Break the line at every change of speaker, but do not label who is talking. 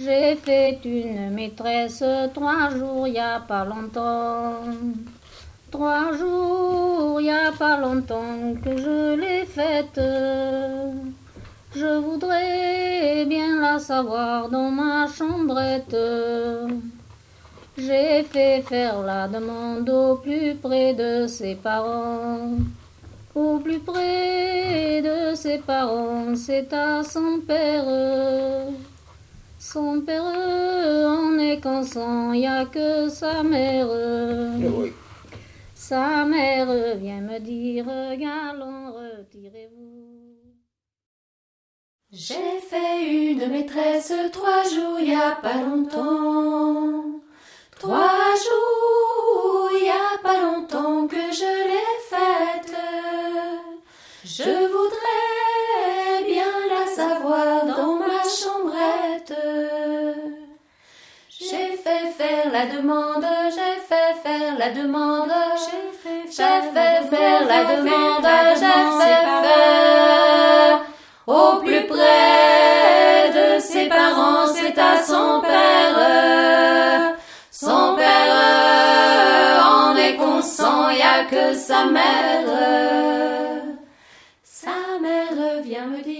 J'ai fait une maîtresse 3 jours, y a pas longtemps. 3 jours, y a pas longtemps que je l'ai faite. Je voudrais bien la savoir dans ma chambrette. J'ai fait faire la demande au plus près de ses parents. Au plus près de ses parents, c'est à son père. Son père en est consent, y a que sa mère. Sa mère vient me dire, galant, retirez-vous.
J'ai fait une maîtresse 3 jours, y a pas longtemps. 3 jours, y a pas longtemps que je l'ai faite. Je voudrais bien la savoir dans ma chambrette. J'ai fait faire la demande, j'ai fait faire la demande, j'ai fait faire la demande, j'ai fait faire au plus près de ses parents, c'est à son père. Son père en est consent, y a que sa mère. Sa mère vient me dire.